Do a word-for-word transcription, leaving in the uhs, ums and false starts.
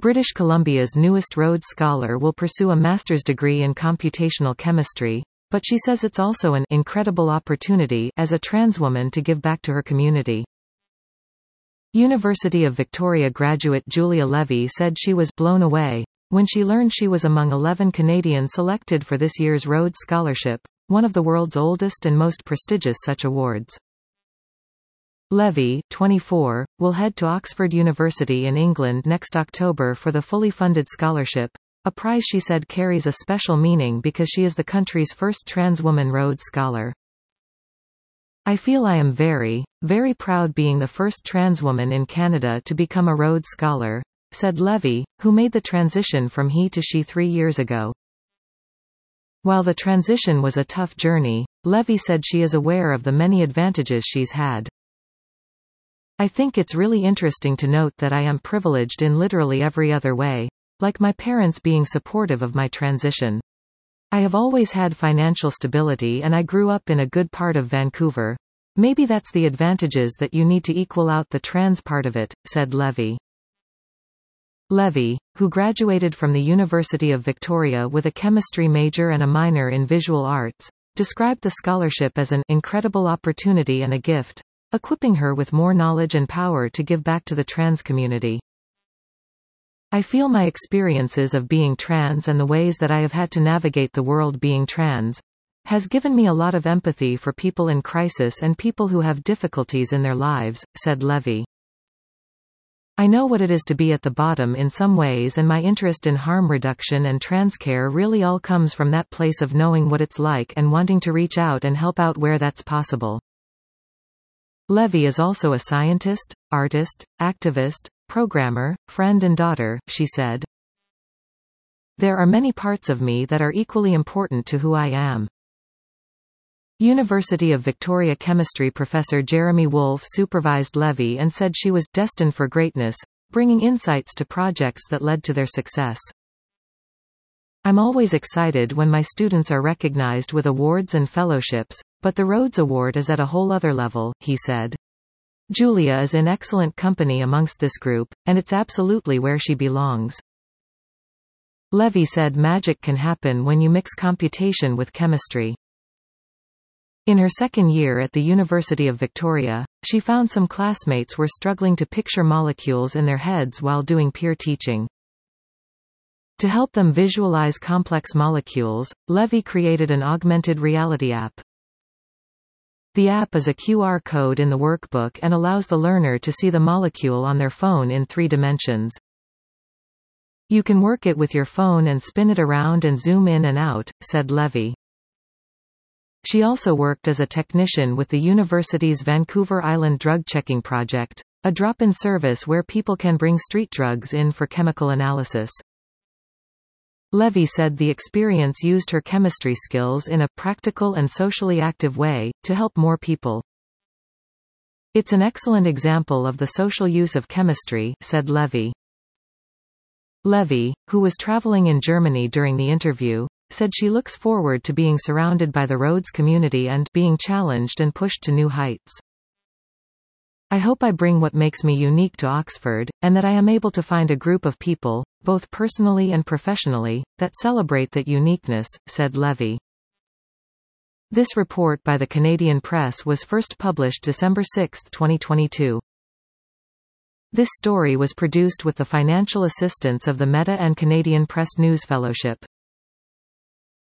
British Columbia's newest Rhodes Scholar will pursue a master's degree in computational chemistry, but she says it's also an incredible opportunity as a trans woman to give back to her community. University of Victoria graduate Julia Levy said she was blown away when she learned she was among eleven Canadians selected for this year's Rhodes Scholarship, one of the world's oldest and most prestigious such awards. Levy, twenty-four, will head to Oxford University in England next October for the fully funded scholarship, a prize she said carries a special meaning because she is the country's first trans woman Rhodes Scholar. I feel I am very, very proud being the first trans woman in Canada to become a Rhodes Scholar, said Levy, who made the transition from he to she three years ago. While the transition was a tough journey, Levy said she is aware of the many advantages she's had. I think it's really interesting to note that I am privileged in literally every other way, like my parents being supportive of my transition. I have always had financial stability and I grew up in a good part of Vancouver. Maybe that's the advantages that you need to equal out the trans part of it, said Levy. Levy, who graduated from the University of Victoria with a chemistry major and a minor in visual arts, described the scholarship as an incredible opportunity and a gift, equipping her with more knowledge and power to give back to the trans community. I feel my experiences of being trans and the ways that I have had to navigate the world being trans has given me a lot of empathy for people in crisis and people who have difficulties in their lives, said Levy. I know what it is to be at the bottom in some ways, and my interest in harm reduction and trans care really all comes from that place of knowing what it's like and wanting to reach out and help out where that's possible. Levy is also a scientist, artist, activist, programmer, friend and daughter, she said. There are many parts of me that are equally important to who I am. University of Victoria chemistry professor Jeremy Wolfe supervised Levy and said she was destined for greatness, bringing insights to projects that led to their success. I'm always excited when my students are recognized with awards and fellowships, but the Rhodes Award is at a whole other level, he said. Julia is in excellent company amongst this group, and it's absolutely where she belongs. Levy said magic can happen when you mix computation with chemistry. In her second year at the University of Victoria, she found some classmates were struggling to picture molecules in their heads while doing peer teaching. To help them visualize complex molecules, Levy created an augmented reality app. The app is a Q R code in the workbook and allows the learner to see the molecule on their phone in three dimensions. You can work it with your phone and spin it around and zoom in and out, said Levy. She also worked as a technician with the university's Vancouver Island Drug Checking Project, a drop-in service where people can bring street drugs in for chemical analysis. Levy said the experience used her chemistry skills in a practical and socially active way, to help more people. It's an excellent example of the social use of chemistry, said Levy. Levy, who was traveling in Germany during the interview, said she looks forward to being surrounded by the Rhodes community and being challenged and pushed to new heights. I hope I bring what makes me unique to Oxford, and that I am able to find a group of people, both personally and professionally, that celebrate that uniqueness, said Levy. This report by the Canadian Press was first published December sixth, twenty twenty-two. This story was produced with the financial assistance of the Meta and Canadian Press News Fellowship.